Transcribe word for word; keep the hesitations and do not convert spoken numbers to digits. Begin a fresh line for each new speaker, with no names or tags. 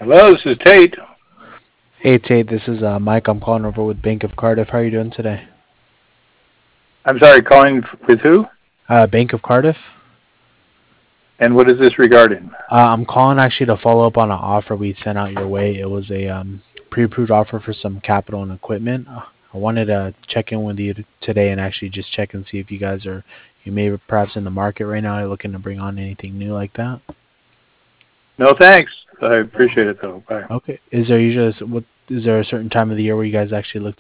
Hello, this is Tate.
Hey Tate, this is uh, Mike. I'm calling over with Bank of Cardiff. How are you doing today?
I'm sorry, calling with who?
Uh, Bank of Cardiff.
And what is this regarding?
Uh, I'm calling actually to follow up on an offer we sent out your way. It was a um, pre-approved offer for some capital and equipment. Uh, I wanted to check in with you t- today and actually just check and see if you guys are, you may perhaps in the market right now, looking to bring on anything new like that.
No, thanks. I appreciate it, though. Bye.
Okay. Is there usually what is there a certain time of the year where you guys actually look